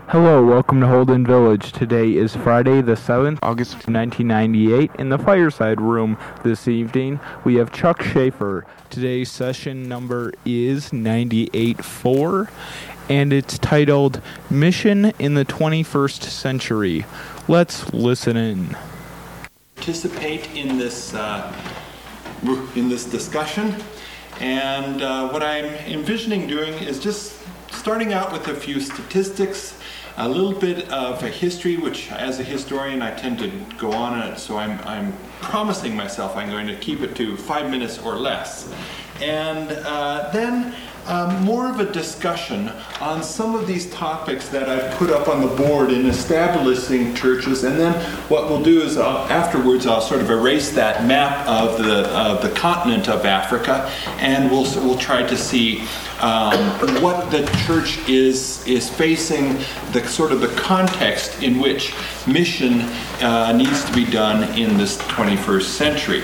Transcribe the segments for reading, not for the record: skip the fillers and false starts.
Hello, welcome to Holden Village. Today is Friday the 7th, August 1998. In the fireside room this evening, we have Chuck Schaefer. Today's session number is 98.4, and it's titled Mission in the 21st Century. Let's listen in. Participate in this discussion, and what I'm envisioning doing is just starting out with a few statistics, a little bit of a history, which as a historian I tend to go on it, so I'm promising myself I'm going to keep it to 5 minutes or less. And then more of a discussion on some of these topics that I've put up on the board in establishing churches, and then what we'll do is afterwards I'll sort of erase that map of the continent of Africa, and we'll try to see what the church is facing, the sort of the context in which mission needs to be done in this 21st century.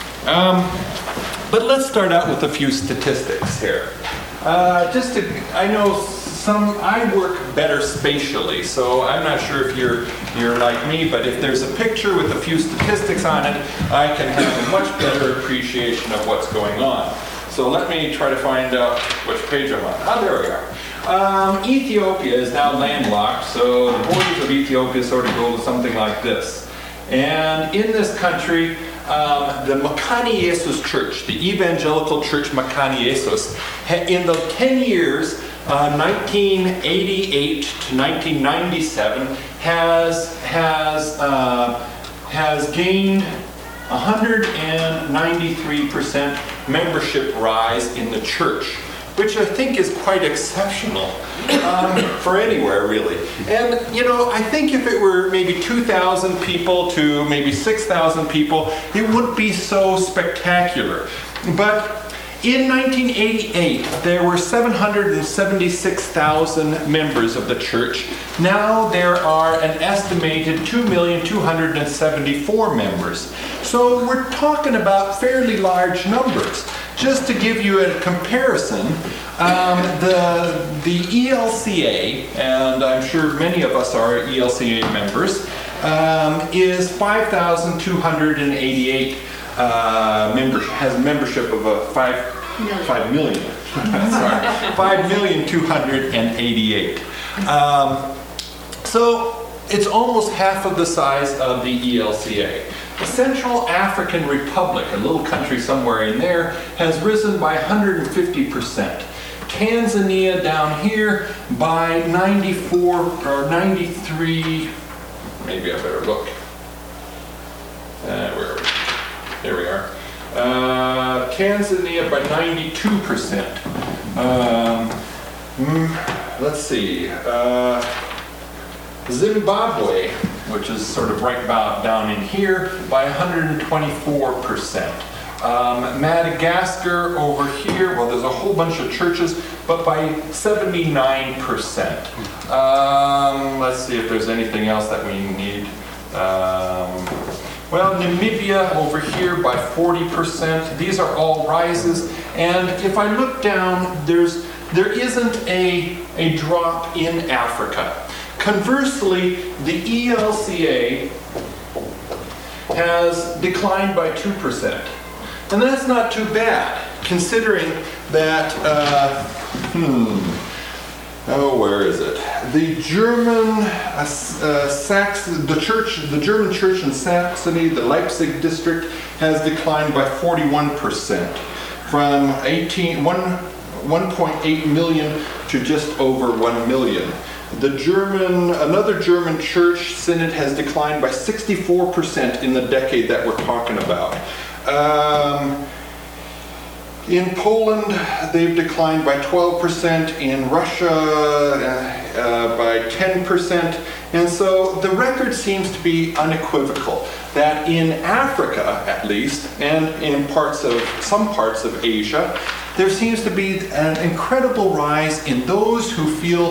But let's start out with a few statistics here. I know I work better spatially, so I'm not sure if you're like me, but if there's a picture with a few statistics on it, I can have a much better appreciation of what's going on. So let me try to find out which page I'm on. Oh, there we are. Ethiopia is now landlocked, so the borders of Ethiopia sort of go something like this. And in this country, the Makani Jesus Church, the Evangelical Church Makani Jesus, in the 10 years, 1988 to 1997, has gained 193% membership rise in the church, which I think is quite exceptional for anywhere, really. And, I think if it were maybe 2,000 people to maybe 6,000 people, it wouldn't be so spectacular. But in 1988, there were 776,000 members of the church. Now there are an estimated 2,274,000 members. So we're talking about fairly large numbers. Just to give you a comparison, the ELCA, and I'm sure many of us are ELCA members, is 5,288 has a membership of 5 million. Sorry, 5,288,000. So it's almost half of the size of the ELCA. The Central African Republic, a little country somewhere in there, has risen by 150%. Tanzania down here by 94 or 93. Maybe I better look. Where are we? There we are. Tanzania by 92%. Let's see. Zimbabwe, which is sort of right about down in here, by 124%. Madagascar over here, well, there's a whole bunch of churches, but by 79%. Let's see if there's anything else that we need. Namibia over here by 40%. These are all rises. And if I look down, there isn't a drop in Africa. Conversely, the ELCA has declined by 2%. And that's not too bad, considering that, where is it? The German the German church in Saxony, the Leipzig district, has declined by 41%, from 1.8 million to just over 1 million. Another German church synod has declined by 64% in the decade that we're talking about. In Poland, they've declined by 12%. In Russia, by 10%. And so the record seems to be unequivocal that in Africa, at least, and in some parts of Asia, there seems to be an incredible rise in those who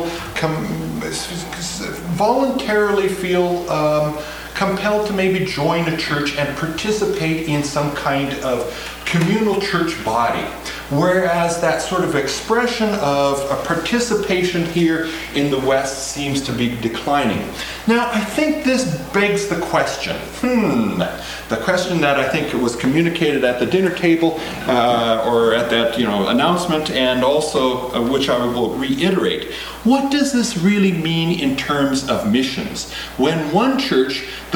voluntarily feel compelled to maybe join a church and participate in some kind of communal church body. whereas that sort of expression of a participation here in the West seems to be declining. Now, I think this begs the question, the question that I think was communicated at the dinner table or at that announcement, and also which I will reiterate. What does this really mean in terms of missions? When one church, the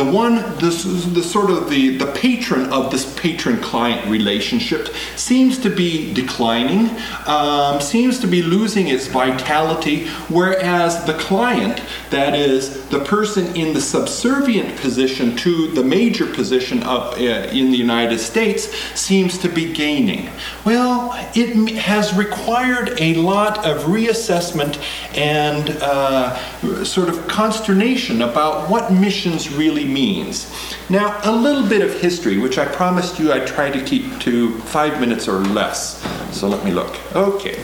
patron of this patron-client relationship seems to be declining, seems to be losing its vitality, whereas the client, that is, the person in the subservient position to the major position in the United States, seems to be gaining. Well, it has required a lot of reassessment and sort of consternation about what missions really means. Now, a little bit of history, which I promised you I'd try to keep to 5 minutes or less. So let me look. Okay.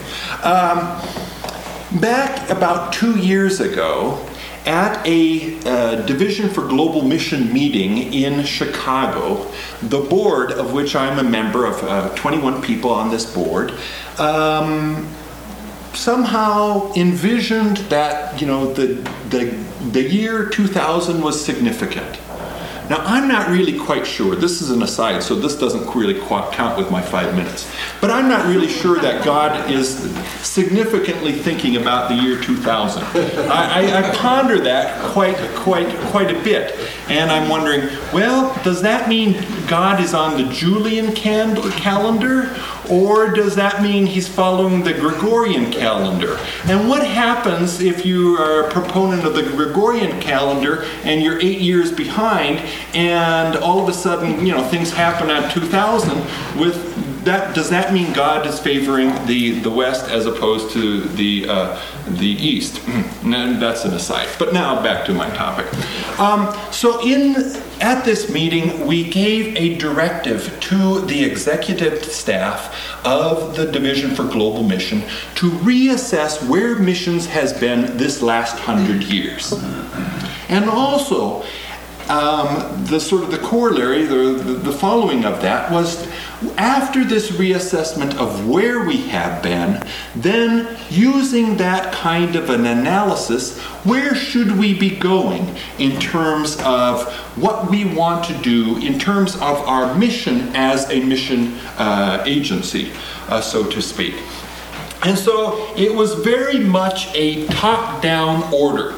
Back about 2 years ago, at a Division for Global Mission meeting in Chicago, the board, of which I'm a member of 21 people on this board, somehow envisioned that the year 2000 was significant. Now, I'm not really quite sure. This is an aside, so this doesn't really count with my 5 minutes. But I'm not really sure that God is significantly thinking about the year 2000. I ponder that quite a bit. And I'm wondering, well, does that mean God is on the Julian calendar? Or does that mean he's following the Gregorian calendar? And what happens if you are a proponent of the Gregorian calendar and you're 8 years behind, and all of a sudden, things happen at 2000 with that? Does that mean God is favoring the West as opposed to the East? That's an aside. But now back to my topic. At this meeting, we gave a directive to the executive staff of the Division for Global Mission to reassess where missions has been this last 100 years. And also, the corollary, the following of that was, after this reassessment of where we have been, then using that kind of an analysis, where should we be going in terms of what we want to do in terms of our mission as a mission agency, so to speak. And so it was very much a top-down order.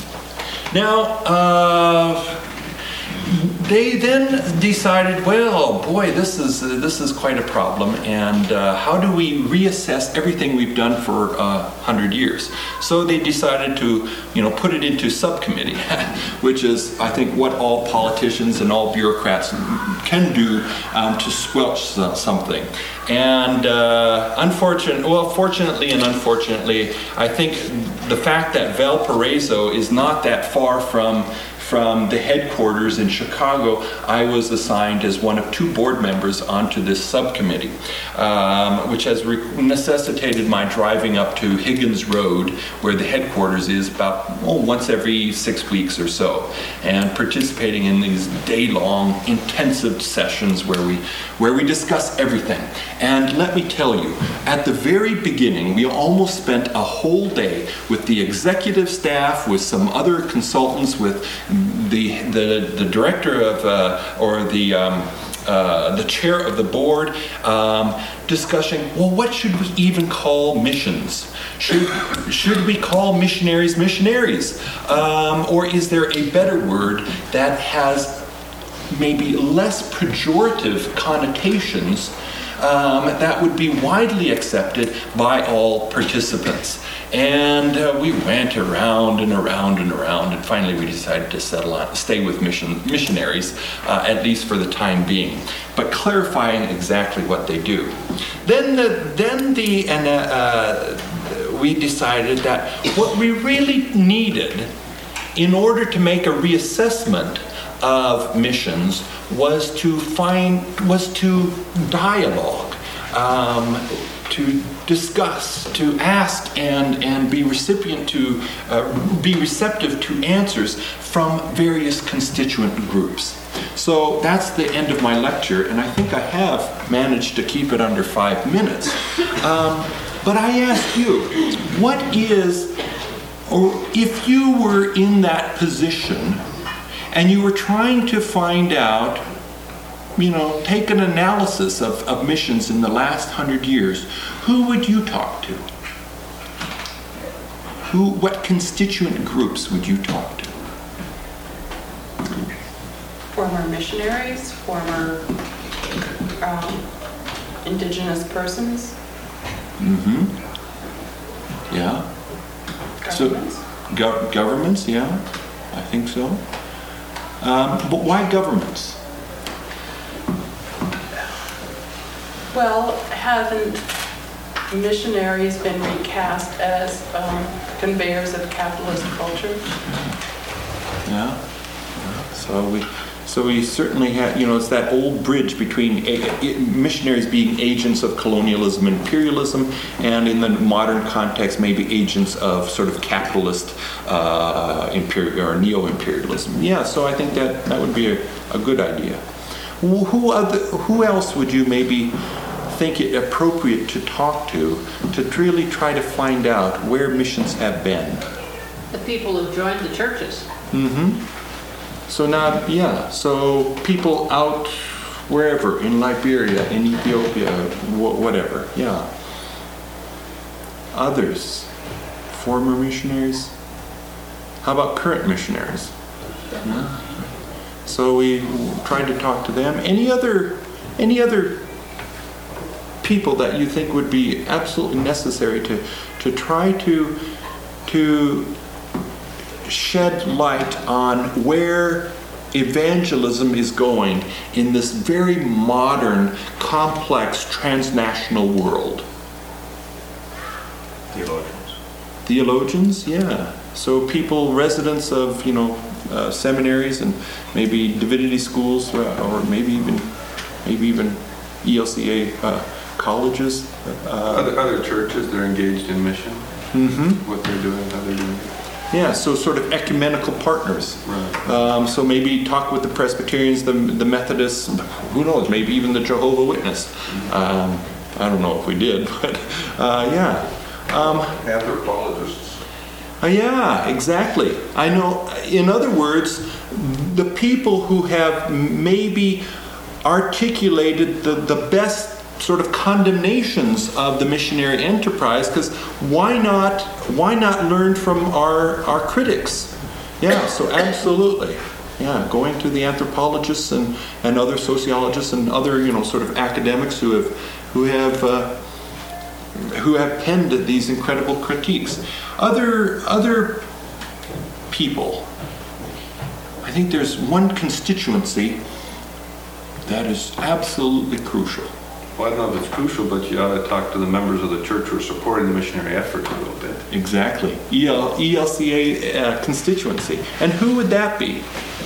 Now, they then decided, well, boy, this is quite a problem, and how do we reassess everything we've done for 100 years? So they decided to, put it into subcommittee, which is, I think, what all politicians and all bureaucrats can do to squelch something. And fortunately and unfortunately, I think the fact that Valparaiso is not that far from the headquarters in Chicago, I was assigned as one of 2 board members onto this subcommittee, which has necessitated my driving up to Higgins Road, where the headquarters is, about once every 6 weeks or so, and participating in these day-long intensive sessions where we discuss everything. And let me tell you, at the very beginning, we almost spent a whole day with the executive staff, with some other consultants, with the director of or the chair of the board, discussing, well, what should we even call missions? Should we call missionaries missionaries? Or is there a better word that has maybe less pejorative connotations that would be widely accepted by all participants? And we went around and around and around, and finally we decided to stay with missionaries, at least for the time being, but clarifying exactly what they do. We decided that what we really needed in order to make a reassessment of missions was to dialogue, to discuss, to ask, and be receptive to answers from various constituent groups. So that's the end of my lecture, and I think I have managed to keep it under 5 minutes. But I ask you, what is, or if you were in that position and you were trying to find out, take an analysis of missions in the last 100 years, who would you talk to? What constituent groups would you talk to? Former missionaries, former indigenous persons. Yeah. Governments. So, governments, yeah, I think so. But why governments? Well, haven't missionaries been recast as conveyors of capitalist culture? Yeah. So we certainly have, it's that old bridge between missionaries being agents of colonialism and imperialism, and in the modern context, maybe agents of sort of capitalist or neo-imperialism. Yeah, so I think that would be a good idea. Who else would you maybe think it appropriate to talk to really try to find out where missions have been? The people who've joined the churches. So people out wherever, in Liberia, in Ethiopia, whatever, yeah. Others, former missionaries. How about current missionaries? Yeah. So we tried to talk to them. Any other people that you think would be absolutely necessary to try to shed light on where evangelism is going in this very modern, complex, transnational world? Theologians, yeah. So people, residents of, seminaries and maybe divinity schools, or maybe even ELCA colleges. Other churches, they're engaged in mission. What they're doing, how they're doing it. Yeah, so sort of ecumenical partners. Right. So maybe talk with the Presbyterians, the Methodists, who knows, maybe even the Jehovah's Witness. I don't know if we did, but yeah. Anthropologists. Yeah, exactly. I know, in other words, the people who have maybe articulated the best sort of condemnations of the missionary enterprise, because why not learn from our critics? Yeah, so absolutely. Yeah, going to the anthropologists and other sociologists and other sort of academics who have penned these incredible critiques. Other people. I think there's one constituency that is absolutely crucial. Well, I don't know if it's crucial, but you ought to talk to the members of the church who are supporting the missionary effort a little bit. Exactly. ELCA constituency. And who would that be?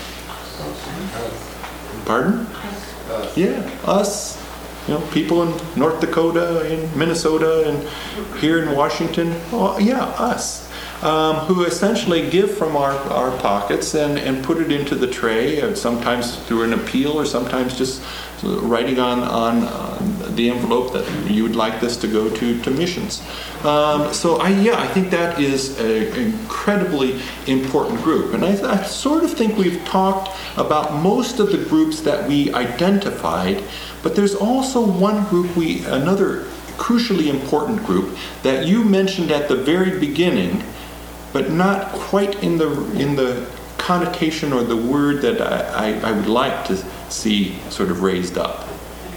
Pardon? Yeah, us. People in North Dakota, in Minnesota, and here in Washington. Oh, yeah, us. Who essentially give from our pockets and put it into the tray, sometimes through an appeal or sometimes just writing on the envelope that you would like this to go to missions. So I think that is an incredibly important group. And I sort of think we've talked about most of the groups that we identified, but there's also one group, another crucially important group that you mentioned at the very beginning, but not quite in the connotation or the word that I would like to see sort of raised up.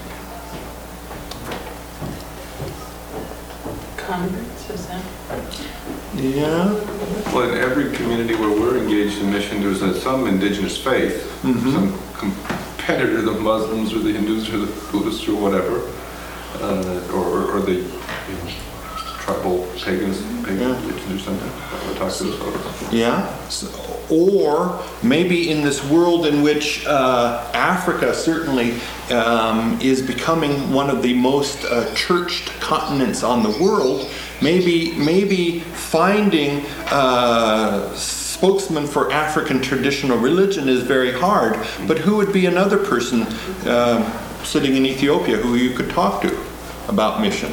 Converts, is that? Yeah. Well, in every community where we're engaged in mission, there's some indigenous faith, some competitor, the Muslims or the Hindus or the Buddhists or whatever, or the tribal pagans, religions or something. We'll talk to those folks. Yeah. So, or maybe in this world in which Africa certainly is becoming one of the most churched continents on the world, maybe finding spokesman for African traditional religion is very hard, but who would be another person sitting in Ethiopia who you could talk to about mission?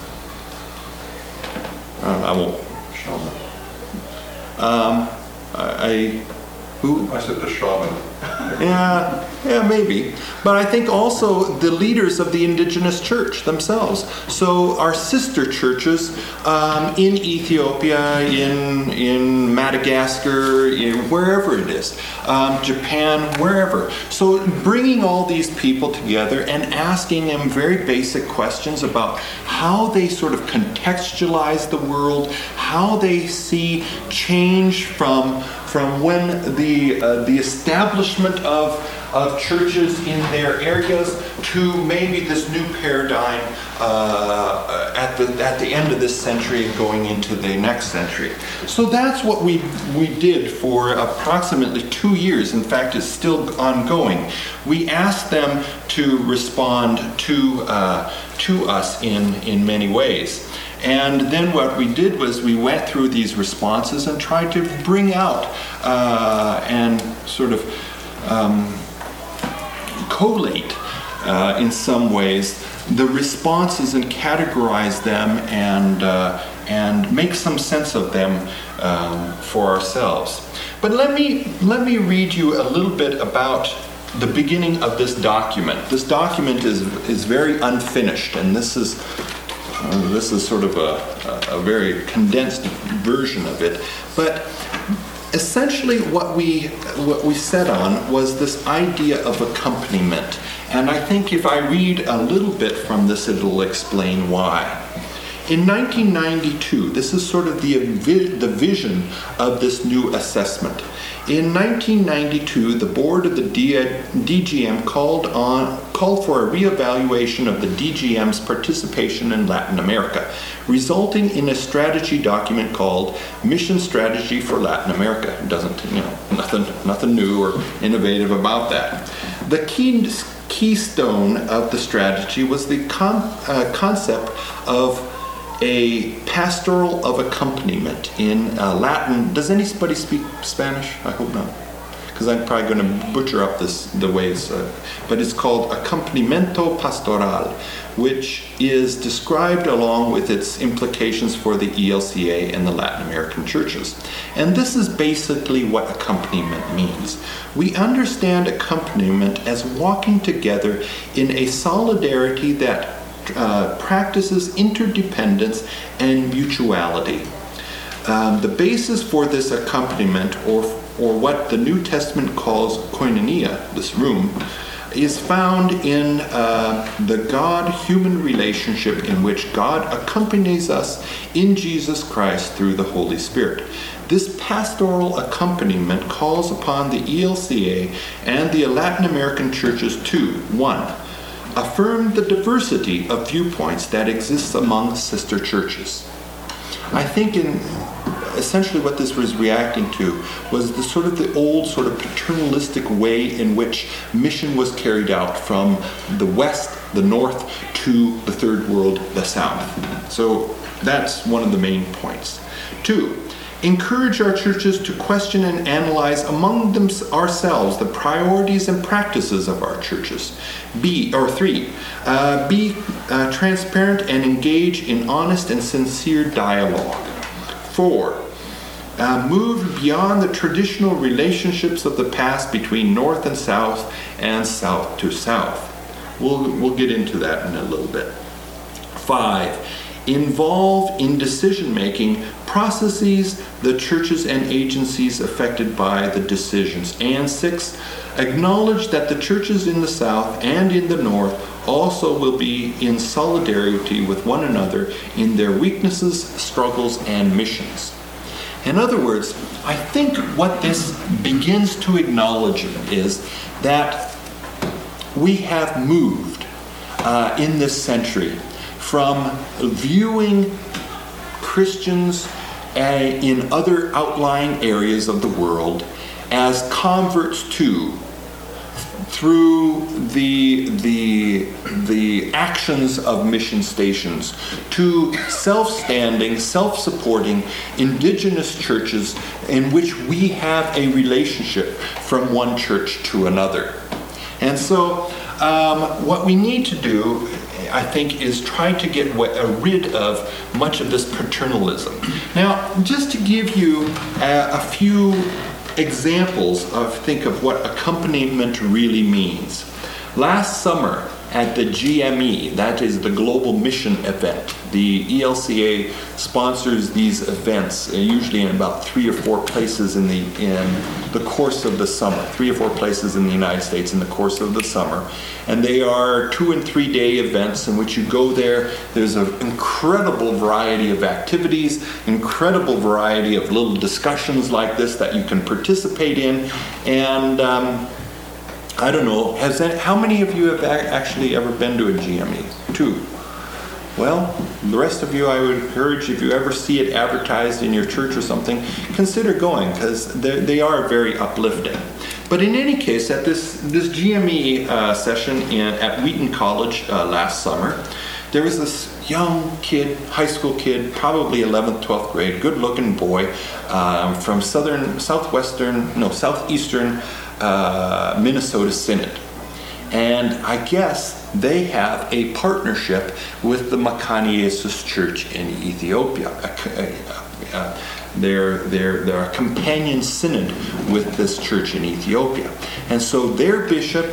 I won't. Who? I said the shaman. Yeah, maybe. But I think also the leaders of the indigenous church themselves. So our sister churches in Ethiopia, in Madagascar, in wherever it is, Japan, wherever. So bringing all these people together and asking them very basic questions about how they sort of contextualize the world, how they see change from when the establishment of churches in their areas to maybe this new paradigm at the end of this century and going into the next century. So that's what we did for approximately 2 years. In fact, it's still ongoing. We asked them to respond to us in many ways. And then what we did was we went through these responses and tried to bring out and sort of collate in some ways the responses and categorize them and make some sense of them for ourselves. But let me read you a little bit about the beginning of this document. This document is very unfinished, and this is sort of a very condensed version of it. But essentially what we set on was this idea of accompaniment. And I think if I read a little bit from this, it'll explain why. In 1992, this is sort of the vision of this new assessment. In 1992, the board of the DGM called for a reevaluation of the DGM's participation in Latin America, resulting in a strategy document called Mission Strategy for Latin America. It doesn't, nothing new or innovative about that. The keystone of the strategy was the concept of a pastoral of accompaniment in Latin. Does anybody speak Spanish? I hope not, because I'm probably going to butcher up the ways. But it's called accompanimiento pastoral, which is described along with its implications for the ELCA and the Latin American churches. And this is basically what accompaniment means. We understand accompaniment as walking together in a solidarity that practices interdependence and mutuality. The basis for this accompaniment, or what the New Testament calls koinonia, this room, is found in the God-human relationship in which God accompanies us in Jesus Christ through the Holy Spirit. This pastoral accompaniment calls upon the ELCA and the Latin American churches to, 1, affirm the diversity of viewpoints that exists among sister churches. I think essentially what this was reacting to was the old sort of paternalistic way in which mission was carried out from the West, the North, to the Third World, the South. So that's one of the main points. 2, encourage our churches to question and analyze among ourselves the priorities and practices of our churches. 3, be transparent and engage in honest and sincere dialogue. 4, move beyond the traditional relationships of the past between North and South to South. We'll get into that in a little bit. 5, involve in decision-making processes the churches and agencies affected by the decisions. And 6, acknowledge that the churches in the South and in the North also will be in solidarity with one another in their weaknesses, struggles, and missions. In other words, I think what this begins to acknowledge is that we have moved in this century from viewing Christians in other outlying areas of the world as converts to through the actions of mission stations to self-standing, self-supporting indigenous churches in which we have a relationship from one church to another. And so what we need to do, I think, is try to get rid of much of this paternalism. Now, just to give you a few examples of what accompaniment really means. Last summer at the GME, that is the Global Mission Event, the ELCA sponsors these events usually in about 3 or 4 places in the course of the summer, 3 or 4 places in the United States in the course of the summer. And they are 2 and 3 day events in which you go there. There's an incredible variety of activities, incredible variety of little discussions like this that you can participate in. And I don't know, how many of you have actually ever been to a GME? 2. Well, the rest of you, I would encourage, if you ever see it advertised in your church or something, consider going, because they are very uplifting. But in any case, at this GME session at Wheaton College last summer, there was this young kid, high school kid, probably 11th, 12th grade, good-looking boy from southeastern Minnesota Synod. And I guess they have a partnership with the Makani Jesus Church in Ethiopia. They're a companion synod with this church in Ethiopia. And so their bishop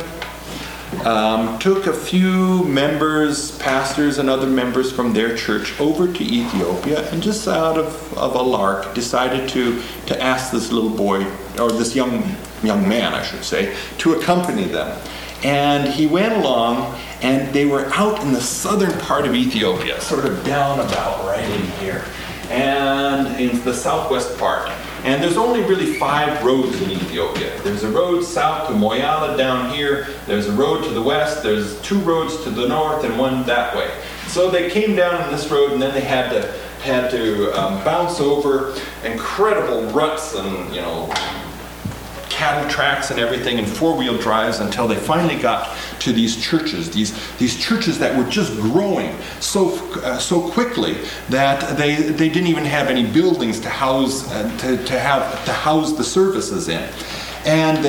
took a few members, pastors and other members from their church over to Ethiopia, and just out of a lark decided to ask this little boy, or this young man I should say, to accompany them. And he went along, and they were out in the southern part of Ethiopia, sort of down about right in here, and in the southwest part. And there's only really 5 roads in Ethiopia. There's a road south to Moyala down here, there's a road to the west, there's 2 roads to the north and 1 that way. So they came down on this road, and then they had to bounce over incredible ruts and, cattle tracks and everything, and 4-wheel drives, until they finally got to these churches, these churches that were just growing so quickly that they didn't even have any buildings to house the services in. And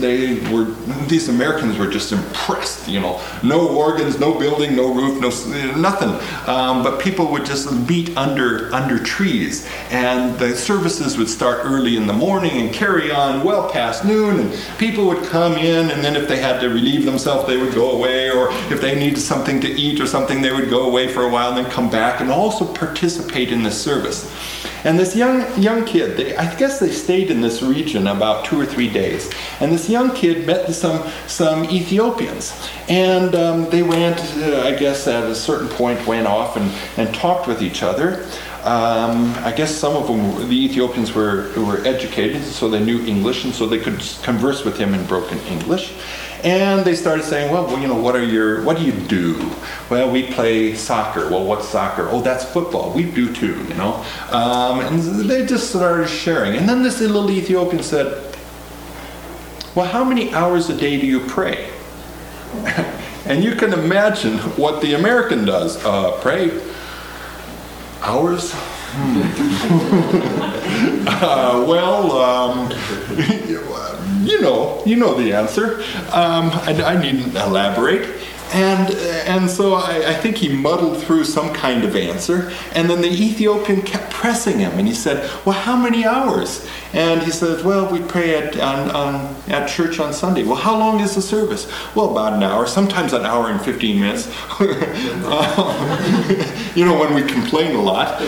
these Americans were just impressed, no organs, no building, no roof, nothing. But people would just meet under trees, and the services would start early in the morning and carry on well past noon, and people would come in, and then if they had to relieve themselves, they would go away, or if they needed something to eat or something, they would go away for a while and then come back and also participate in the service. And this young kid, I guess they stayed in this region about 2 or 3 days. And this young kid met some Ethiopians. And they went, I guess at a certain point, went off and talked with each other. I guess some of them, the Ethiopians were educated, so they knew English, and so they could converse with him in broken English. And they started saying, well, what do you do? Well, we play soccer. Well, what's soccer? Oh, that's football. We do too, And they just started sharing. And then this little Ethiopian said, well, how many hours a day do you pray? And you can imagine what the American does. Pray? Hours? You know the answer. I needn't elaborate. And so I think he muddled through some kind of answer, and then the Ethiopian kept pressing him, and he said, well, how many hours? And he said, well, we pray at church on Sunday. Well, how long is the service? Well, about an hour, sometimes an hour and 15 minutes. When we complain a lot.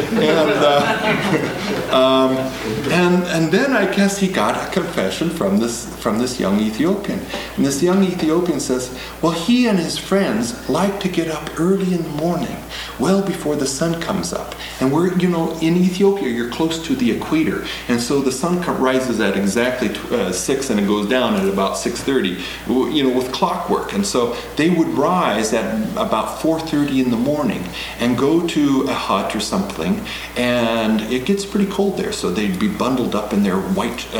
And then I guess he got a confession from this young Ethiopian. And this young Ethiopian says, well, he and his friends like to get up early in the morning, well before the sun comes up. And we're, in Ethiopia, you're close to the equator. And so the sun rises at exactly 6 and it goes down at about 6:30, with clockwork. And so they would rise at about 4:30 in the morning and go to a hut or something. And it gets pretty cold there. So they'd be bundled up in their white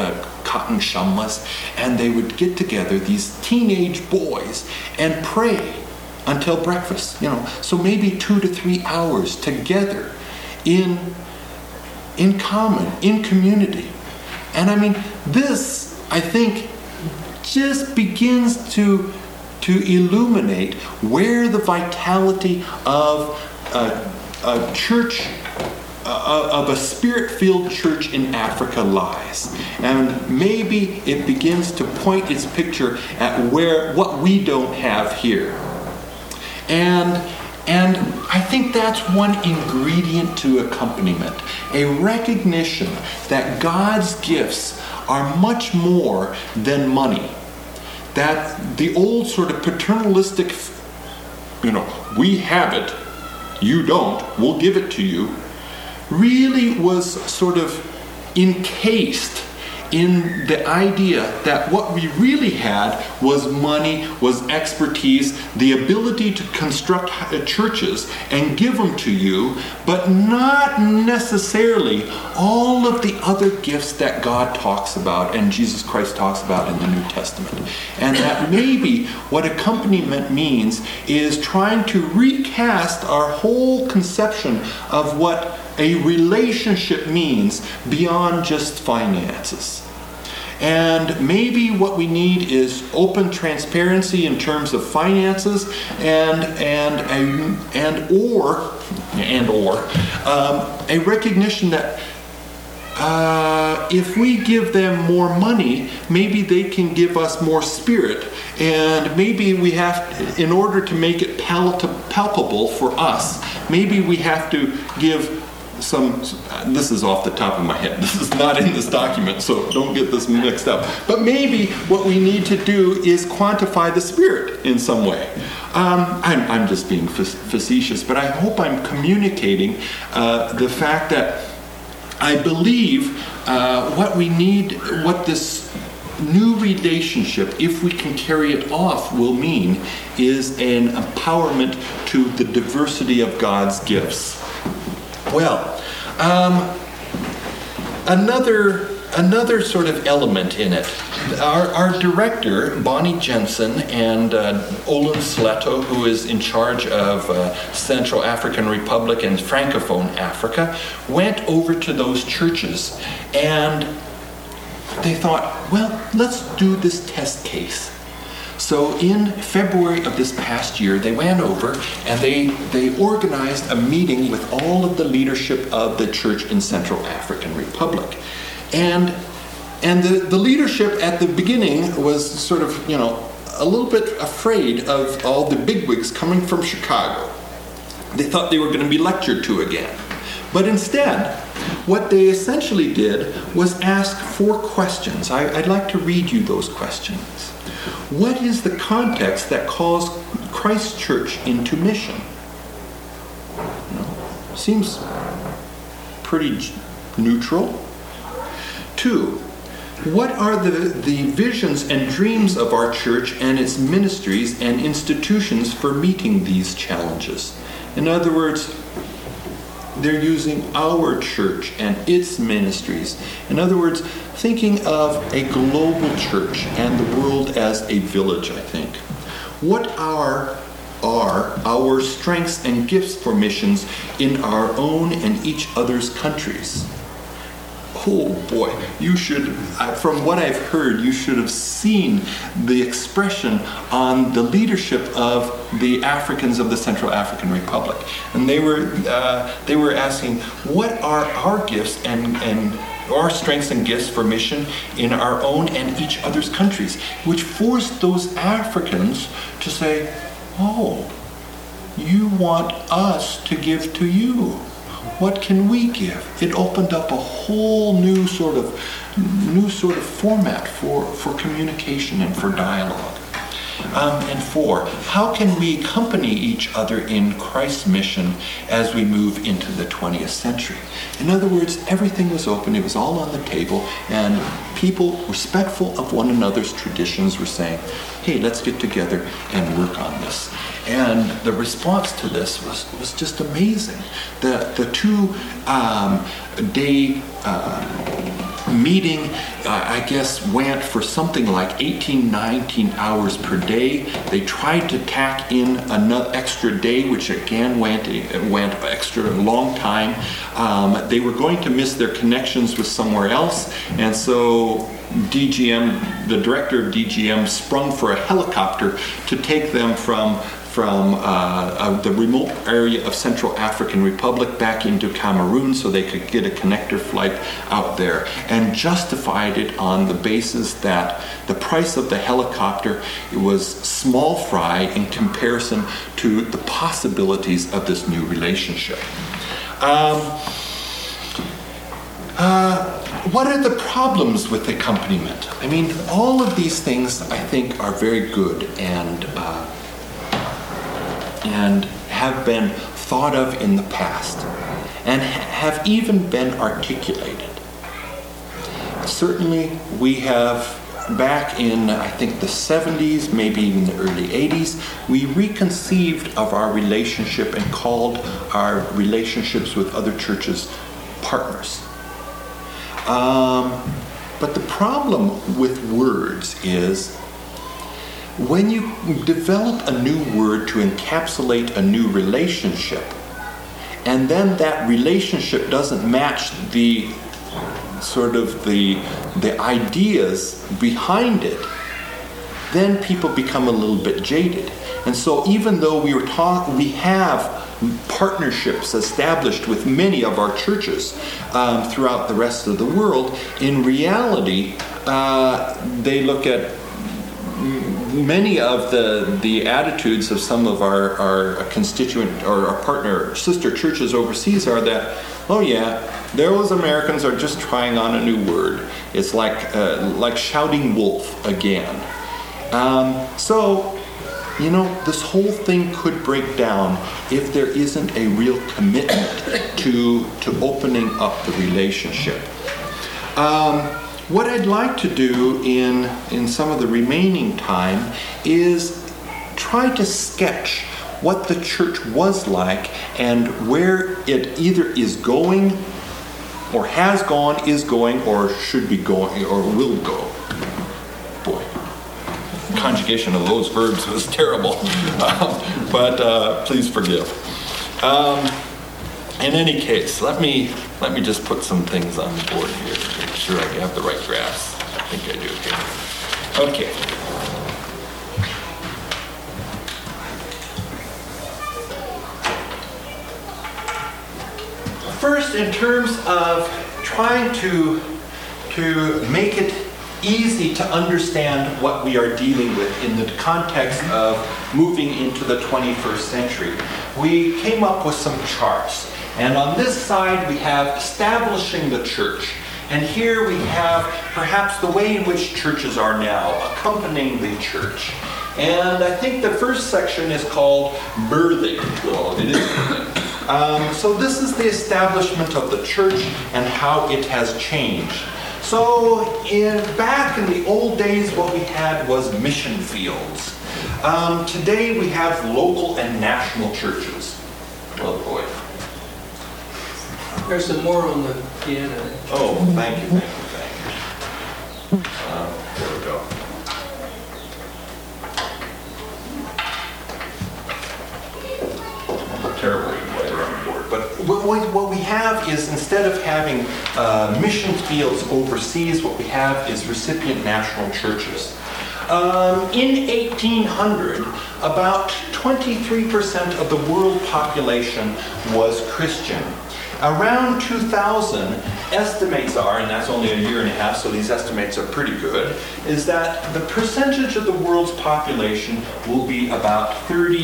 cotton shumlas, and they would get together, these teenage boys, and pray until breakfast. So maybe 2 to 3 hours together in common, in community. And I mean, this, I think, just begins to illuminate where the vitality of a church, of a spirit-filled church in Africa lies. And maybe it begins to point its picture at what we don't have here. And I think that's one ingredient to accompaniment, a recognition that God's gifts are much more than money. That the old sort of paternalistic, we have it, you don't, we'll give it to you, really was sort of encased in the idea that what we really had was money, was expertise, the ability to construct churches and give them to you, but not necessarily all of the other gifts that God talks about and Jesus Christ talks about in the New Testament. And that maybe what accompaniment means is trying to recast our whole conception of what a relationship means beyond just finances. And maybe what we need is open transparency in terms of finances and a recognition that if we give them more money, maybe they can give us more spirit. And maybe we have, in order to make it palpable for us, maybe we have to give this is off the top of my head. This is not in this document, so don't get this mixed up. But maybe what we need to do is quantify the Spirit in some way. I'm just being facetious, but I hope I'm communicating the fact that I believe what we need, what this new relationship, if we can carry it off, will mean is an empowerment to the diversity of God's gifts. Well, another sort of element in it. Our director, Bonnie Jensen, and Olin Sleto, who is in charge of Central African Republic and Francophone Africa, went over to those churches, and they thought, well, let's do this test case. So in February of this past year, they went over and they organized a meeting with all of the leadership of the church in Central African Republic. And the leadership at the beginning was sort of, a little bit afraid of all the bigwigs coming from Chicago. They thought they were going to be lectured to again. But instead, what they essentially did was ask 4 questions. I'd like to read you those questions. What is the context that calls Christ Church into mission? Seems pretty neutral. 2, what are the visions and dreams of our church and its ministries and institutions for meeting these challenges? In other words, they're using our church and its ministries. In other words, thinking of a global church and the world as a village, I think. What are our strengths and gifts for missions in our own and each other's countries? Oh boy, you should, from what I've heard, you should have seen the expression on the leadership of the Africans of the Central African Republic. And they were asking, what are our gifts and our strengths and gifts for mission in our own and each other's countries? Which forced those Africans to say, oh, you want us to give to you. What can we give? It opened up a whole new sort of format for communication and for dialogue. And 4, how can we accompany each other in Christ's mission as we move into the 20th century? In other words, everything was open, it was all on the table, and people respectful of one another's traditions were saying, hey, let's get together and work on this. And the response to this was just amazing. The 2-day meeting, I guess, went for something like 18, 19 hours per day. They tried to tack in another extra day, which again went extra long time. They were going to miss their connections with somewhere else, and so DGM, the director of DGM, sprung for a helicopter to take them from the remote area of Central African Republic back into Cameroon so they could get a connector flight out there, and justified it on the basis that the price of the helicopter was small fry in comparison to the possibilities of this new relationship. What are the problems with accompaniment? I mean, all of these things I think are very good and have been thought of in the past and have even been articulated. Certainly we have, back in I think the 70s, maybe even the early 80s, we reconceived of our relationship and called our relationships with other churches partners. But the problem with words is when you develop a new word to encapsulate a new relationship, and then that relationship doesn't match the sort of the ideas behind it, then people become a little bit jaded. And so even though we have partnerships established with many of our churches throughout the rest of the world, in reality, they look at many of the attitudes of some of our constituent or our partner sister churches overseas are that, oh yeah, those Americans are just trying on a new word. It's like shouting wolf again. So, you know, this whole thing could break down if there isn't a real commitment to opening up the relationship. What I'd like to do in some of the remaining time is try to sketch what the church was like and where it either is going or has gone, is going, or should be going, or will go. Boy, conjugation of those verbs was terrible, but please forgive. In any case, let me just put some things on the board here to make sure I have the right graphs. I think I do here. Okay. First, in terms of trying to make it easy to understand what we are dealing with in the context of moving into the 21st century, we came up with some charts. And on this side, we have establishing the church. And here we have perhaps the way in which churches are now, accompanying the church. And I think the first section is called birthing. Well, it is birthing. So this is the establishment of the church and how it has changed. So back in the old days, what we had was mission fields. Today we have local and national churches. Oh boy. There's some more on the piano. Oh, thank you. There we go. Terrible right around the board. But what we have is, instead of having mission fields overseas, what we have is recipient national churches. In 1800, about 23% of the world population was Christian. Around 2000, estimates are, and that's only a year and a half, so these estimates are pretty good, is that the percentage of the world's population will be about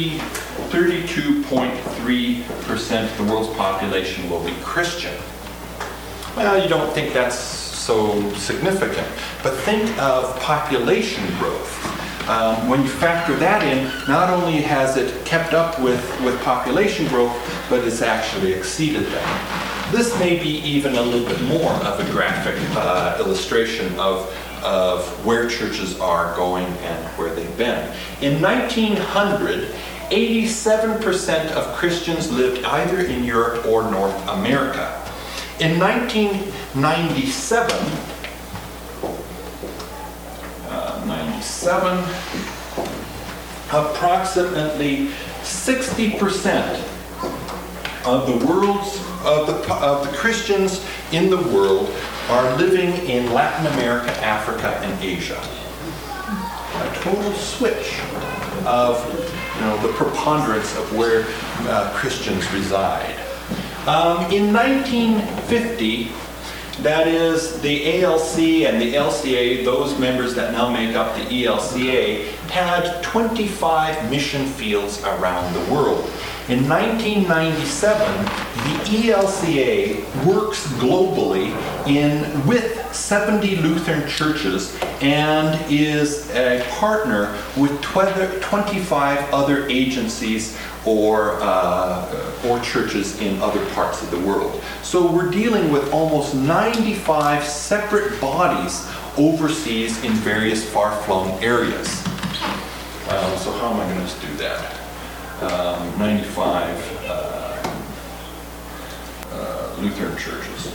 32.3% of the world's population will be Christian. Well, you don't think that's so significant, but think of population growth. When you factor that in, not only has it kept up with population growth, but it's actually exceeded that. This may be even a little bit more of a graphic illustration of where churches are going and where they've been. In 1900, 87% of Christians lived either in Europe or North America. In 1997, 1997, approximately 60% of the Christians in the world are living in Latin America, Africa, and Asia. A total switch of the preponderance of where Christians reside. In 1950, that is, the ALC and the LCA, those members that now make up the ELCA, had 25 mission fields around the world. In 1997, the ELCA works globally with 70 Lutheran churches and is a partner with 25 other agencies or churches in other parts of the world. So we're dealing with almost 95 separate bodies overseas in various far-flung areas. So how am I going to do that? 95 Lutheran churches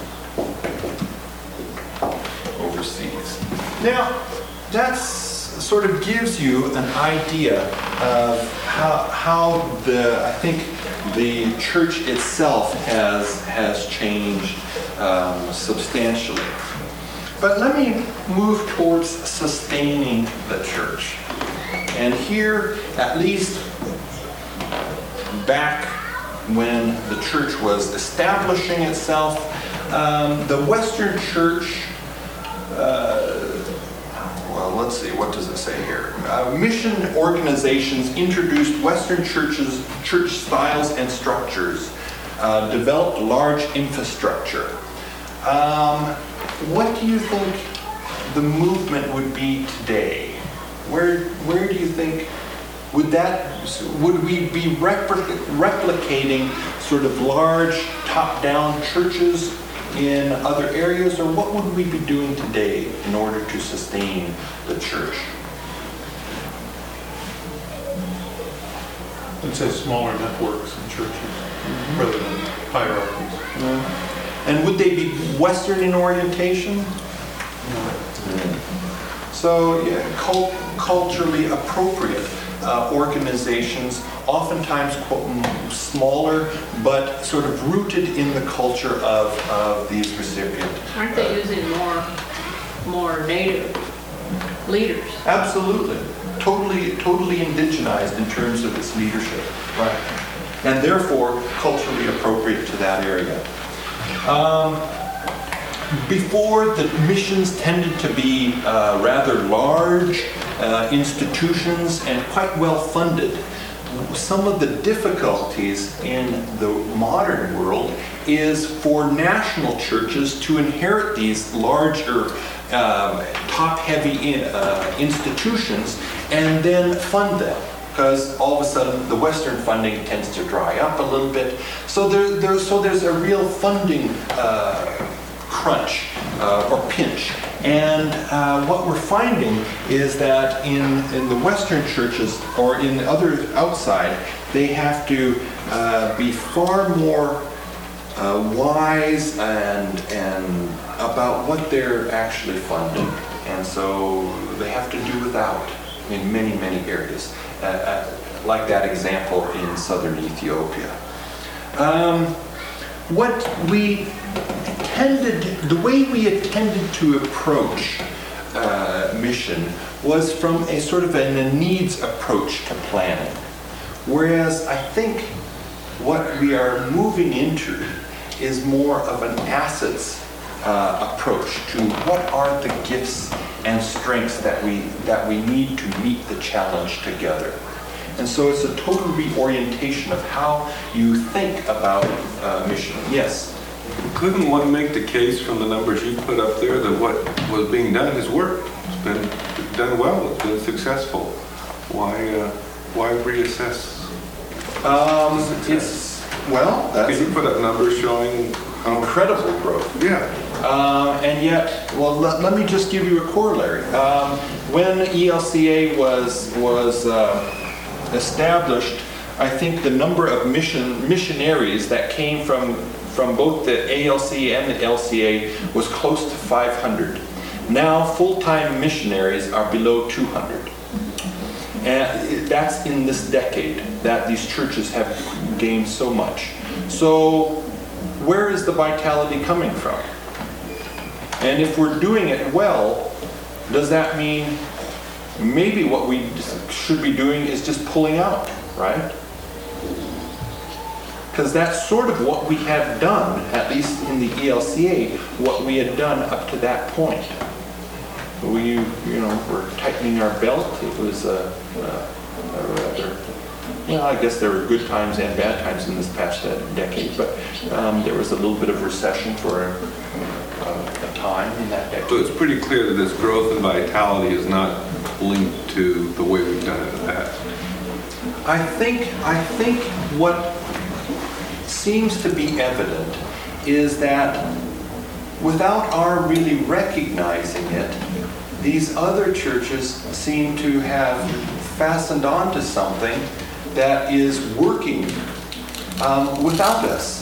overseas. Now, that sort of gives you an idea of how I think the church itself has changed substantially. But let me move towards sustaining the church. And here, at least back when the church was establishing itself, the Western church, let's see, what does it say here? Mission organizations introduced Western church styles and structures, developed large infrastructure. What do you think the movement would be today? Where do you think would we be replicating sort of large top-down churches in other areas, or what would we be doing today in order to sustain the church? I'd say smaller networks in churches rather than hierarchies. And would they be Western in orientation? No. So, yeah, culturally appropriate organizations, oftentimes smaller, but sort of rooted in the culture of these recipients. Aren't they using more native leaders? Absolutely. Totally indigenized in terms of its leadership. Right. And therefore, culturally appropriate to that area. Before, the missions tended to be rather large institutions and quite well funded. Some of the difficulties in the modern world is for national churches to inherit these larger top-heavy institutions and then fund them, because all of a sudden the Western funding tends to dry up a little bit. So there's a real funding crunch or pinch. And what we're finding is that in the Western churches or in the other outside, they have to be far more wise and about what they're actually funding. And so they have to do without in many, many areas, like that example in southern Ethiopia. The way we tended to approach mission was from a sort of a needs approach to planning. Whereas I think what we are moving into is more of an assets approach to what are the gifts and strengths that we need to meet the challenge together. And so it's a total reorientation of how you think about mission. Yes? Couldn't one make the case from the numbers you put up there that what was being done has worked? It's been done well, it's been successful. Why reassess? You put up numbers showing incredible growth. Yeah. And yet, let me just give you a corollary. When ELCA was established, I think the number of missionaries that came from both the ALC and the LCA was close to 500. Now full-time missionaries are below 200. And that's in this decade that these churches have gained so much. So where is the vitality coming from? And if we're doing it well, does that mean maybe what we should be doing is just pulling out, right? Because that's sort of what we have done, at least in the ELCA, what we had done up to that point. We, were tightening our belt. It was a rather, well, I guess there were good times and bad times in this past decade, but there was a little bit of recession for a time in that decade. So it's pretty clear that this growth and vitality is not linked to the way we've done it in the past. I think what seems to be evident is that without our really recognizing it, these other churches seem to have fastened onto something that is working without us.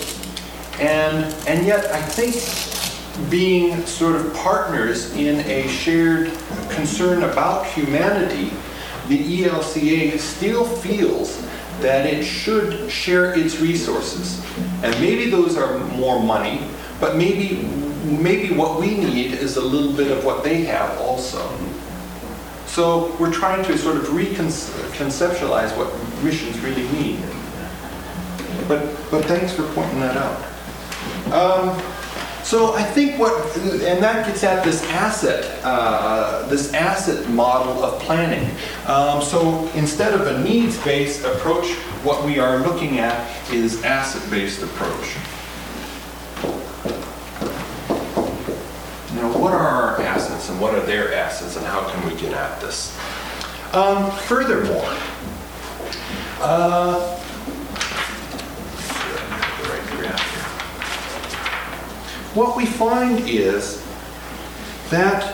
And yet I think being sort of partners in a shared concern about humanity, the ELCA still feels that it should share its resources. And maybe those are more money, but maybe what we need is a little bit of what they have also. So we're trying to sort of reconceptualize what missions really mean. But thanks for pointing that out. So I think and that gets at this asset model of planning. So instead of a needs-based approach, what we are looking at is asset-based approach. Now, what are our assets and what are their assets and how can we get at this? Furthermore, what we find is that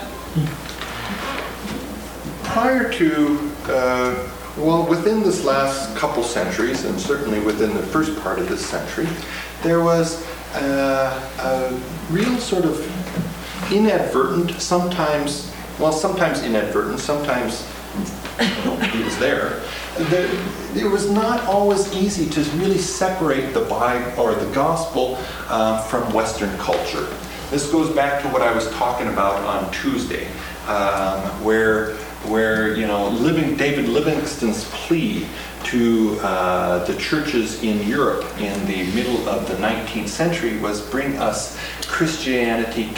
prior to, within this last couple centuries, and certainly within the first part of this century, there was a real sort of inadvertent, sometimes inadvertent, sometimes it was there. It was not always easy to really separate the Bible or the gospel from Western culture. This goes back to what I was talking about on Tuesday, where David Livingstone's plea to the churches in Europe in the middle of the 19th century was bring us Christianity,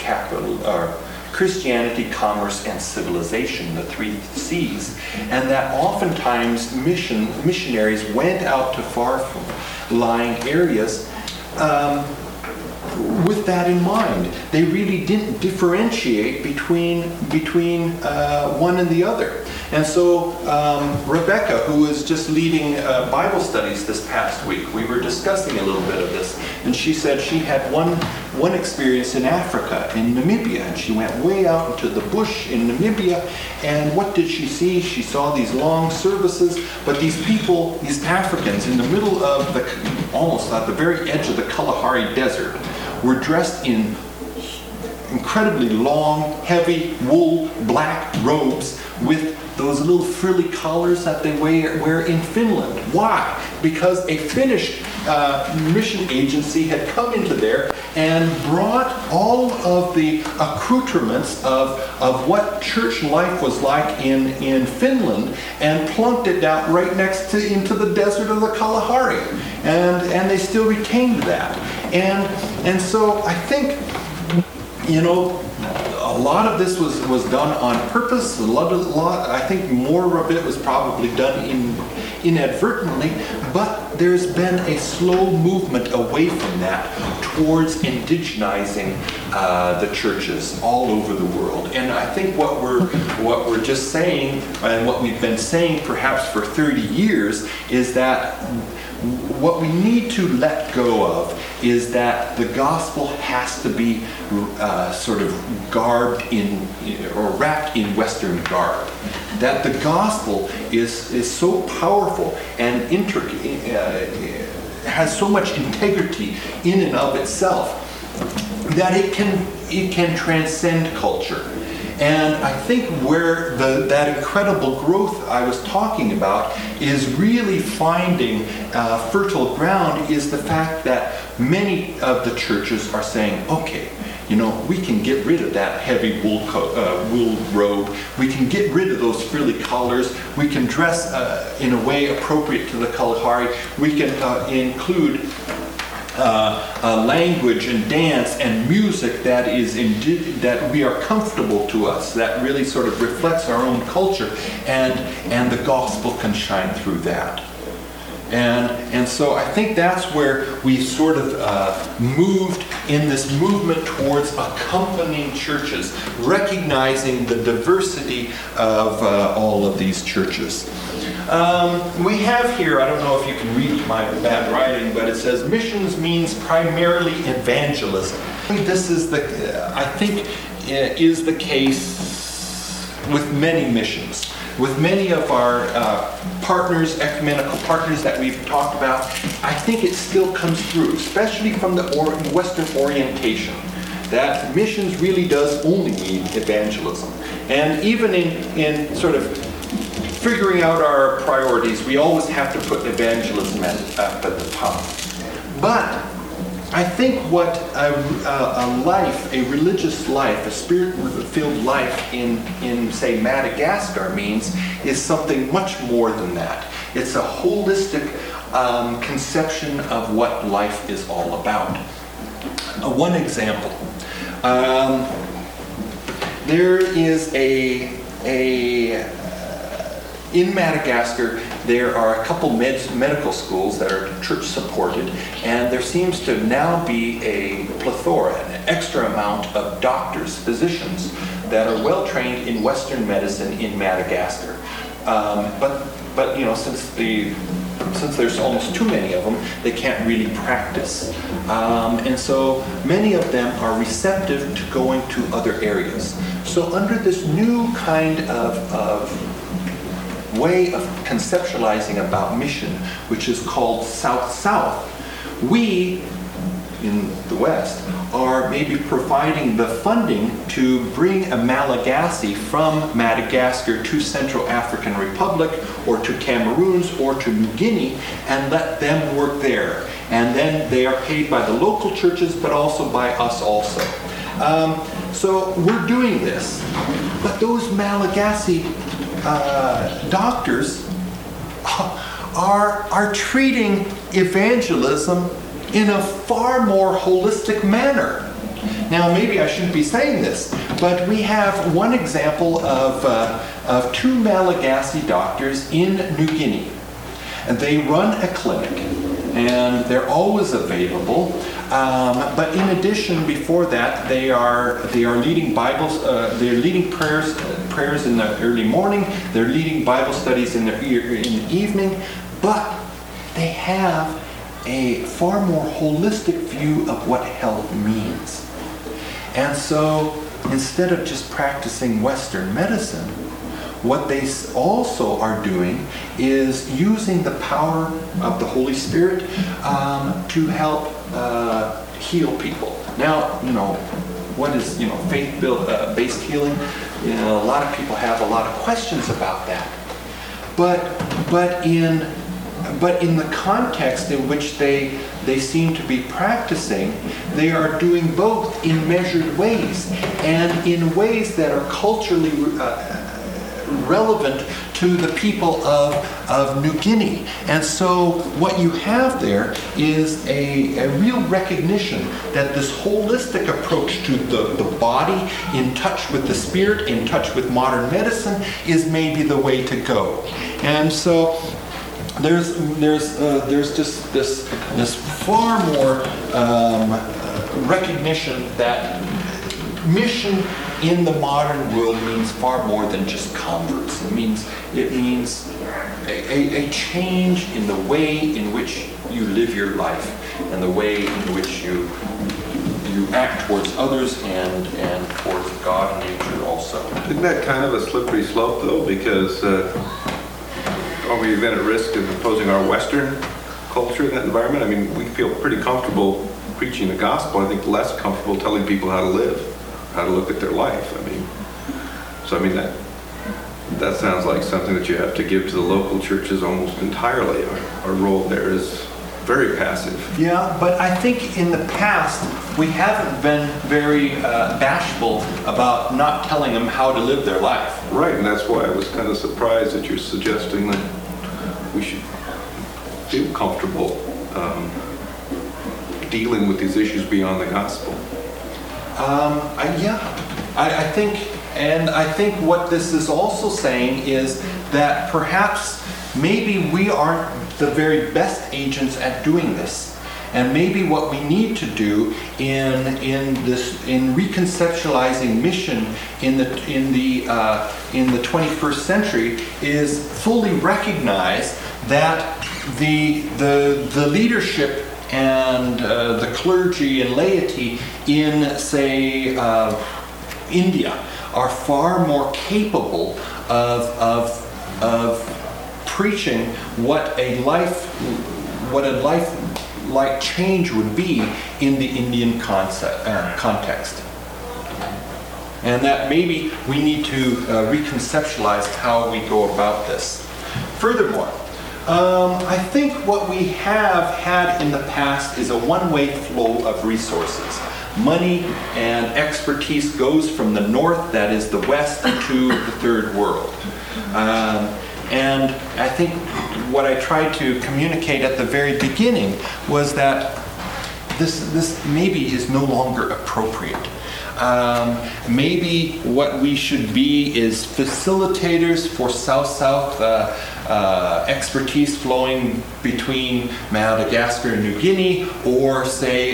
commerce, and civilization, the 3 C's, and that oftentimes missionaries went out to far-lying areas with that in mind. They really didn't differentiate between one and the other. And so Rebecca, who was just leading Bible studies this past week, we were discussing a little bit of this, and she said she had one experience in Africa, in Namibia, and she went way out into the bush in Namibia, and what did she see? She saw these long services, but these people, these Africans, in the middle of almost at the very edge of the Kalahari Desert, were dressed in incredibly long, heavy, wool, black robes with those little frilly collars that they wear in Finland. Why? Because a Finnish mission agency had come into there and brought all of the accoutrements of what church life was like in Finland and plunked it down right next into the desert of the Kalahari. And they still retained that. And so I think, a lot of this was done on purpose. I think more of it was probably done inadvertently, but there's been a slow movement away from that towards indigenizing the churches all over the world. And I think what we're just saying, and what we've been saying perhaps for 30 years, is that what we need to let go of is that the gospel has to be sort of garbed in or wrapped in Western garb. That the gospel is so powerful and has so much integrity in and of itself that it can transcend culture. And I think where that incredible growth I was talking about is really finding fertile ground is the fact that many of the churches are saying, okay, we can get rid of that heavy wool robe. We can get rid of those frilly collars. We can dress in a way appropriate to the Kalahari. We can include language and dance and music that that we are comfortable to us, that really sort of reflects our own culture, and the gospel can shine through that. And so I think that's where we sort of moved in this movement towards accompanying churches, recognizing the diversity of all of these churches. We have here, I don't know if you can read my bad writing, but it says missions means primarily evangelism. This is I think is the case with many missions. With many of our partners, ecumenical partners that we've talked about, I think it still comes through, especially from the Western orientation, that missions really does only mean evangelism. And even in sort of figuring out our priorities, we always have to put evangelism at the top. But I think what a life, a religious life, a spirit-filled life in say, Madagascar means is something much more than that. It's a holistic conception of what life is all about. One example. There is in Madagascar, there are a couple medical schools that are church supported, and there seems to now be a plethora, an extra amount of doctors, physicians that are well trained in Western medicine in Madagascar. But since there's almost too many of them, they can't really practice. And so many of them are receptive to going to other areas. So under this new kind of way of conceptualizing about mission, which is called South-South, we in the West are maybe providing the funding to bring a Malagasy from Madagascar to Central African Republic or to Cameroons or to New Guinea and let them work there. And then they are paid by the local churches but also by us also. So we're doing this. But those Malagasy doctors are treating evangelism in a far more holistic manner. Now, maybe I shouldn't be saying this, but we have one example of two Malagasy doctors in New Guinea. And they run a clinic, and they're always available. But in addition, before that, they are leading Bibles. They're leading prayers in the early morning. They're leading Bible studies in the evening. But they have a far more holistic view of what health means. And so, instead of just practicing Western medicine, what they also are doing is using the power of the Holy Spirit to help heal people. Now, what is faith-based healing? A lot of people have a lot of questions about that. But in the context in which they seem to be practicing, they are doing both in measured ways and in ways that are culturally relevant to the people of New Guinea. And so what you have there is a real recognition that this holistic approach to the body, in touch with the spirit, in touch with modern medicine, is maybe the way to go. And so there's just this far more recognition that mission in the modern world means far more than just converts. It means a change in the way in which you live your life and the way in which you act towards others and towards God and nature also. Isn't that kind of a slippery slope, though? Because are we then at risk of imposing our Western culture in that environment? I mean, we feel pretty comfortable preaching the gospel, I think less comfortable telling people how to live, how to look at their life. That sounds like something that you have to give to the local churches almost entirely. Our role there is very passive. Yeah, but I think in the past we haven't been very bashful about not telling them how to live their life. Right, and that's why I was kind of surprised that you're suggesting that we should feel comfortable dealing with these issues beyond the gospel. I think what this is also saying is that perhaps maybe we aren't the very best agents at doing this. And maybe what we need to do in reconceptualizing mission in the 21st century is fully recognize that the leadership and the clergy and laity in, say, India are far more capable of preaching what a life-like change would be in the Indian context. And that maybe we need to reconceptualize how we go about this. Furthermore, I think what we have had in the past is a one-way flow of resources. Money and expertise goes from the north, that is the west, to the third world. And I think what I tried to communicate at the very beginning was that this maybe is no longer appropriate. Maybe what we should be is facilitators for South-South expertise flowing between Madagascar and New Guinea, or say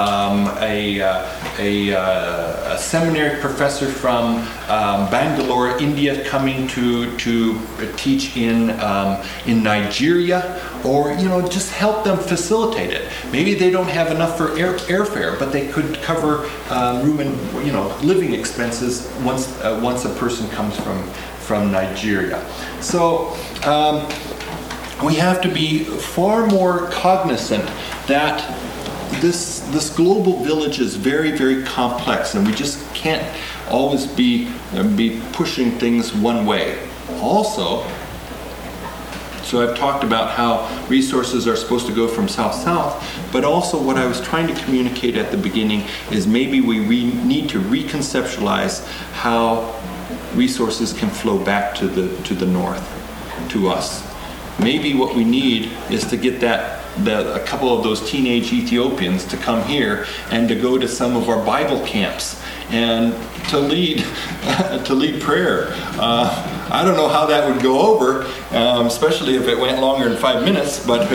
a seminary professor from Bangalore, India, coming to teach in Nigeria, or just help them facilitate it. Maybe they don't have enough for airfare, but they could cover room and living expenses once a person comes from Nigeria. So we have to be far more cognizant that this global village is very, very complex, and we just can't always be pushing things one way. Also, so I've talked about how resources are supposed to go from south-south, but also what I was trying to communicate at the beginning is maybe we need to reconceptualize how resources can flow back to the north, to us. Maybe what we need is to get a couple of those teenage Ethiopians to come here and to go to some of our Bible camps and to lead prayer. I don't know how that would go over, especially if it went longer than 5 minutes, but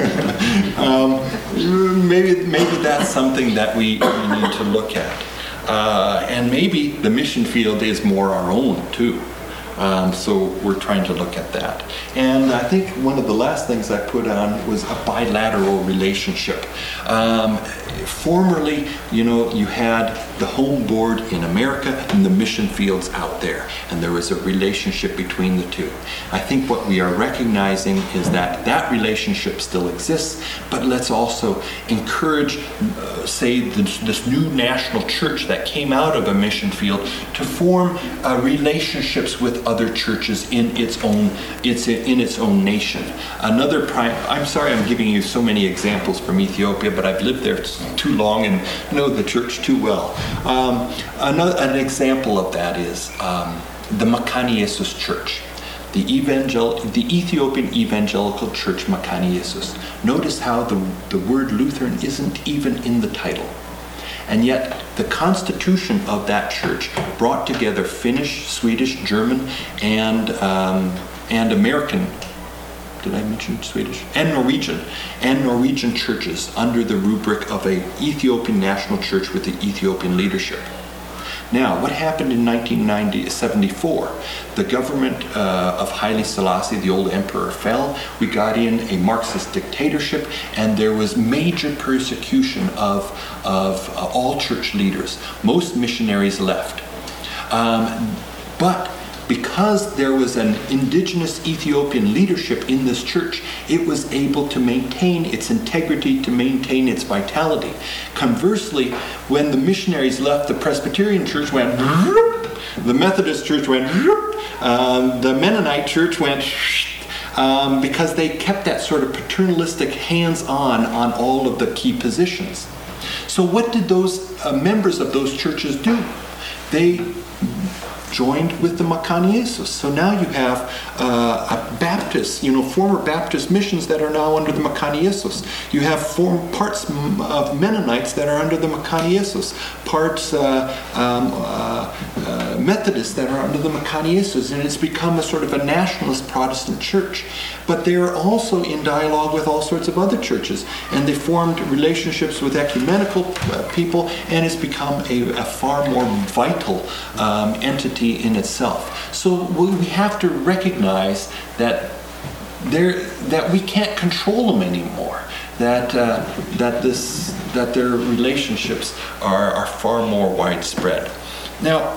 maybe that's something that we need to look at. And maybe the mission field is more our own too. So we're trying to look at that. And I think one of the last things I put on was a bilateral relationship. Formerly, you had the home board in America and the mission fields out there, and there was a relationship between the two. I think what we are recognizing is that relationship still exists, but let's also encourage, say, this new national church that came out of a mission field to form relationships with other churches in its own nation. I'm sorry I'm giving you so many examples from Ethiopia, but I've lived there too long and know the church too well. An example of that is the Makani Jesus Church, the Ethiopian Evangelical Church Makani Jesus. Notice how the word Lutheran isn't even in the title. And yet the constitution of that church brought together Finnish, Swedish, German, and American, did I mention Swedish? And Norwegian churches under the rubric of an Ethiopian national church with the Ethiopian leadership. Now, what happened in 1974? The government of Haile Selassie, the old emperor, fell. We got in a Marxist dictatorship, and there was major persecution of all church leaders. Most missionaries left. But because there was an indigenous Ethiopian leadership in this church, it was able to maintain its integrity, to maintain its vitality. Conversely, when the missionaries left, the Presbyterian church went, the Methodist church went, the Mennonite church went, because they kept that sort of paternalistic hands-on on all of the key positions. So what did those members of those churches do? They joined with the Macaniesos. So now you have a Baptist, former Baptist missions that are now under the Macaniesos. You have parts of Mennonites that are under the Macaniesos, parts Methodists that are under the Macaniesos, and it's become a sort of a nationalist Protestant church. But they are also in dialogue with all sorts of other churches, and they formed relationships with ecumenical people, and it's become a far more vital entity in itself. So we have to recognize that we can't control them anymore. That their relationships are far more widespread. Now,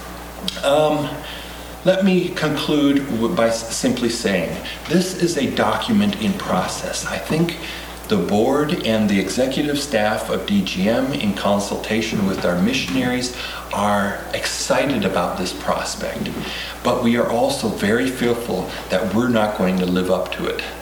let me conclude by simply saying this is a document in process. I think the board and the executive staff of DGM, in consultation with our missionaries, are excited about this prospect. But we are also very fearful that we're not going to live up to it.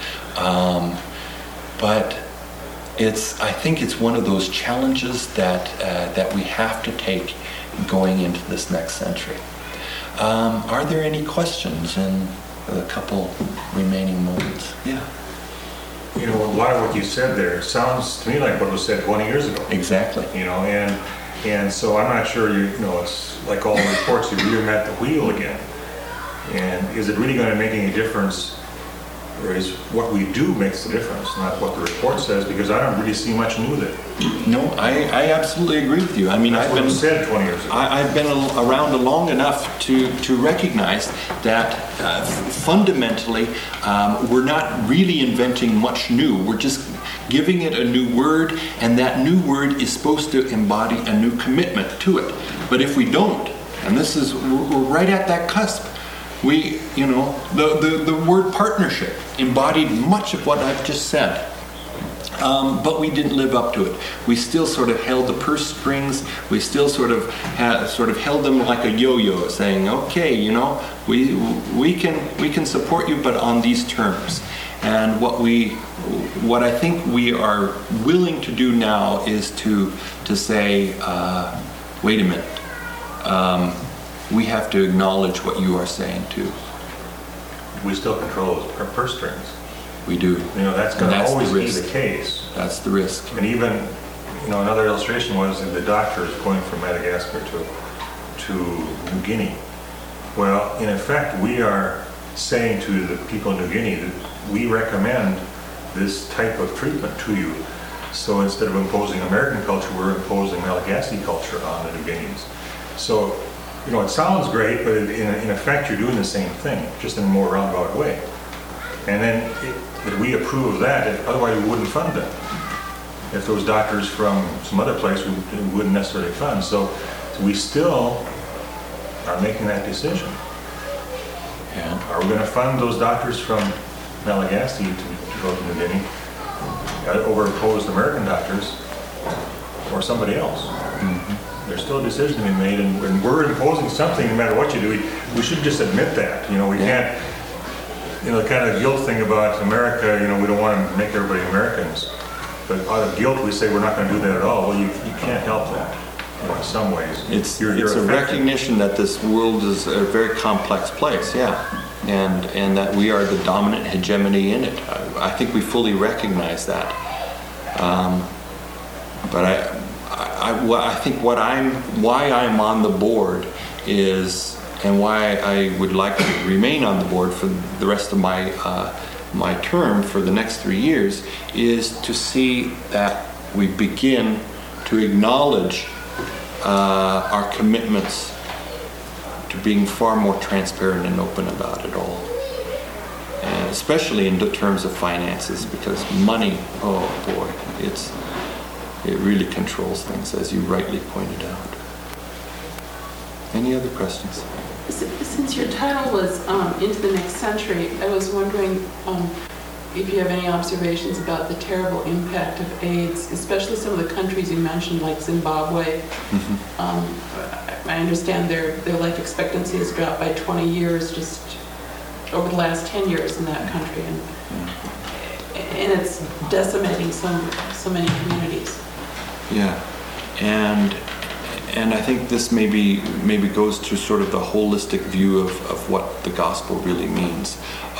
But I think it's one of those challenges that we have to take going into this next century. Are there any questions in the couple remaining moments? Yeah. A lot of what you said there sounds to me like what was said 20 years ago. Exactly. And so I'm not sure, it's like all the reports, you're reinvent the wheel again. And is it really going to make any difference, or is what we do makes the difference, not what the report says? Because I don't really see much new there. No, I absolutely agree with you. I mean, That's what was said 20 years ago. I've been around long enough to recognize that fundamentally we're not really inventing much new. We're just giving it a new word, and that new word is supposed to embody a new commitment to it. But if we don't, and we're right at that cusp, the word partnership embodied much of what I've just said. But we didn't live up to it. We still sort of held the purse strings. We still sort of held them like a yo-yo, saying, "Okay, we can support you, but on these terms." And what I think we are willing to do now is to say, "Wait a minute. We have to acknowledge what you are saying too." We still control our purse strings. We do. That's going to always be the case. That's the risk. And even, another illustration was the doctors going from Madagascar to New Guinea. Well, in effect, we are saying to the people of New Guinea that we recommend this type of treatment to you. So instead of imposing American culture, we're imposing Malagasy culture on the New Guineans. So, it sounds great, but in effect, you're doing the same thing, just in a more roundabout way. And then that we approve of that, otherwise we wouldn't fund them. If those doctors from some other place, we wouldn't necessarily fund. So we still are making that decision. Yeah. Are we going to fund those doctors from Malagasy to go to New Guinea over opposed American doctors or somebody else? Mm-hmm. There's still a decision to be made, and when we're imposing something, no matter what you do, we should just admit that. We can't, the kind of guilt thing about America, we don't want to make everybody Americans. But out of guilt, we say we're not going to do that at all. Well, you can't help that in some ways. It's a recognition that this world is a very complex place, yeah. And that we are the dominant hegemony in it. I think we fully recognize that. But I think why I'm on the board is, and why I would like to remain on the board for the rest of my term for the next 3 years, is to see that we begin to acknowledge our commitments to being far more transparent and open about it all. And especially in the terms of finances, because money, oh boy, it really controls things, as you rightly pointed out. Any other questions? Since your title was Into the Next Century, I was wondering if you have any observations about the terrible impact of AIDS, especially some of the countries you mentioned, like Zimbabwe. I understand their life expectancy has dropped by 20 years just over the last 10 years in that country, and it's decimating so many communities. Yeah, and I think this maybe goes to sort of the holistic view of what the gospel really means.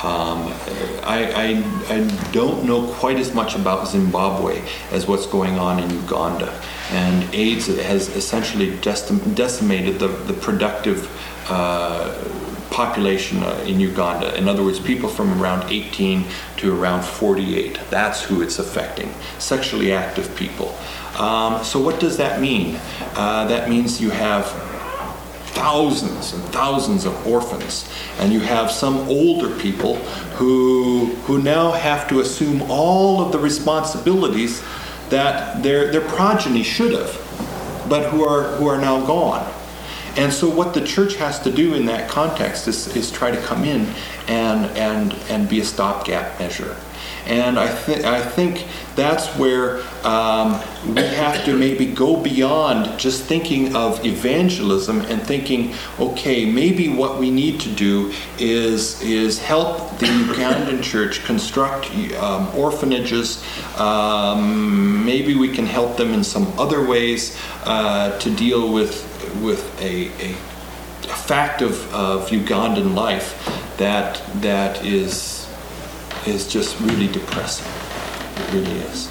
I don't know quite as much about Zimbabwe as what's going on in Uganda, and AIDS has essentially decimated the productive population in Uganda. In other words, people from around 18 to around 48. That's who it's affecting, sexually active people. So what does that mean? That means you have thousands and thousands of orphans, and you have some older people who now have to assume all of the responsibilities that their progeny should have, but who are now gone. And so what the church has to do in that context is try to come in and be a stopgap measure. And I think that's where we have to maybe go beyond just thinking of evangelism and thinking, okay, maybe what we need to do is help the Ugandan church construct orphanages. Maybe we can help them in some other ways to deal with a fact of Ugandan life that is just really depressing. It really is.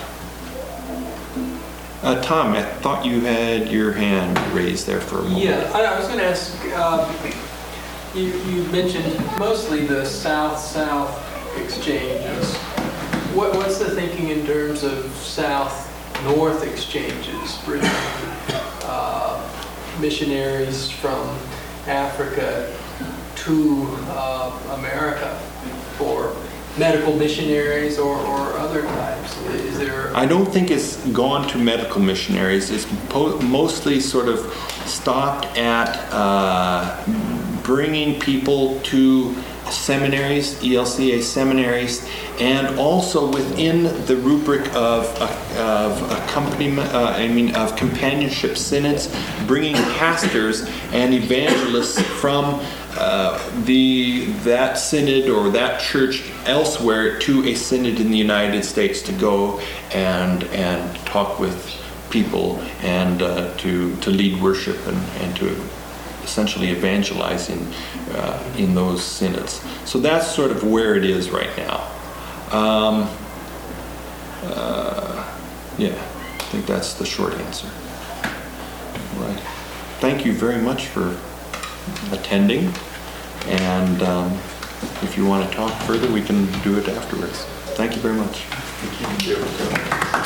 Tom, I thought you had your hand raised there for a moment. Yeah, I was going to ask, you mentioned mostly the South-South exchanges. What's the thinking in terms of South-North exchanges, bringing missionaries from Africa to America for medical missionaries or other types? Is there? I don't think it's gone to medical missionaries. It's mostly sort of stopped at bringing people to seminaries, ELCA seminaries, and also within the rubric of companionship synods, bringing pastors and evangelists from that synod or that church elsewhere to a synod in the United States to go and talk with people and to lead worship and to essentially evangelize in those synods. So that's sort of where it is right now. Yeah, I think that's the short answer. Right. Thank you very much for attending, and if you want to talk further, we can do it afterwards. Thank you very much. Thank you.